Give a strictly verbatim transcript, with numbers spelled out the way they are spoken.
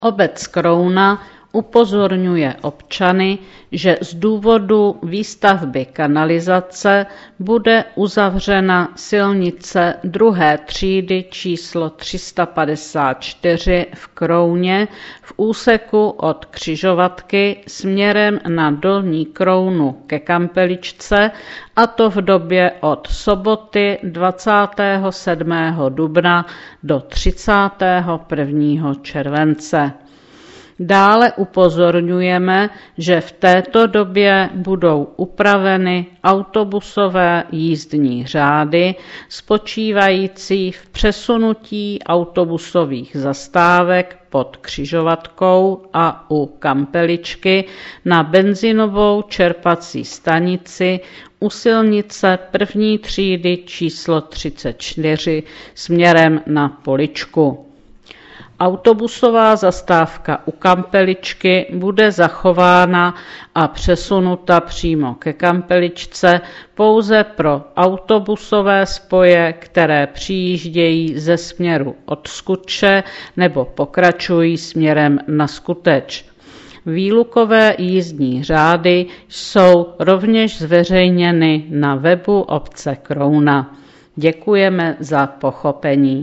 Obec Krouna upozorňuje občany, že z důvodu výstavby kanalizace bude uzavřena silnice druhé třídy číslo tři sta padesát čtyři v Krouně v úseku od křižovatky směrem na Dolní Krounu ke Kampeličce, a to v době od soboty dvacátého sedmého dubna do třicátého prvního července. Dále upozorňujeme, že v této době budou upraveny autobusové jízdní řády spočívající v přesunutí autobusových zastávek pod křižovatkou a u Kampeličky na benzinovou čerpací stanici u silnice první třídy číslo třicet čtyři směrem na Poličku. Autobusová zastávka u Kampeličky bude zachována a přesunuta přímo ke Kampeličce pouze pro autobusové spoje, které přijíždějí ze směru od Skuče nebo pokračují směrem na Skuteč. Výlukové jízdní řády jsou rovněž zveřejněny na webu obce Krouna. Děkujeme za pochopení.